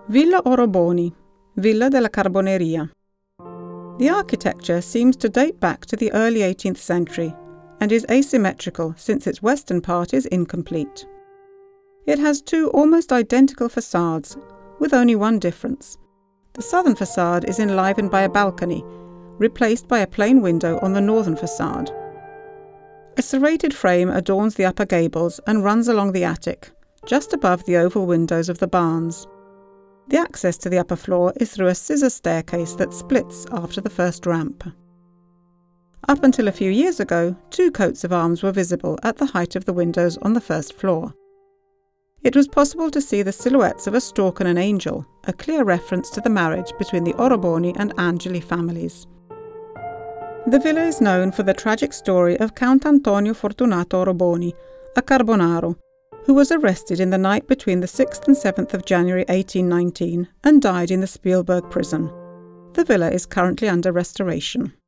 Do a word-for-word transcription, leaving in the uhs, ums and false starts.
Villa Oroboni, Villa della Carboneria. The architecture seems to date back to the early eighteenth century and is asymmetrical since its western part is incomplete. It has two almost identical facades, with only one difference. The southern facade is enlivened by a balcony, replaced by a plain window on the northern facade. A serrated frame adorns the upper gables and runs along the attic, just above the oval windows of the barns. The access to the upper floor is through a scissor staircase that splits after the first ramp. Up until a few years ago, two coats of arms were visible at the height of the windows on the first floor. It was possible to see the silhouettes of a stork and an angel, a clear reference to the marriage between the Oroboni and Angeli families. The villa is known for the tragic story of Count Antonio Fortunato Oroboni, a Carbonaro, who was arrested in the night between the sixth and seventh of January eighteen nineteen and died in the Spielberg prison. The villa is currently under restoration.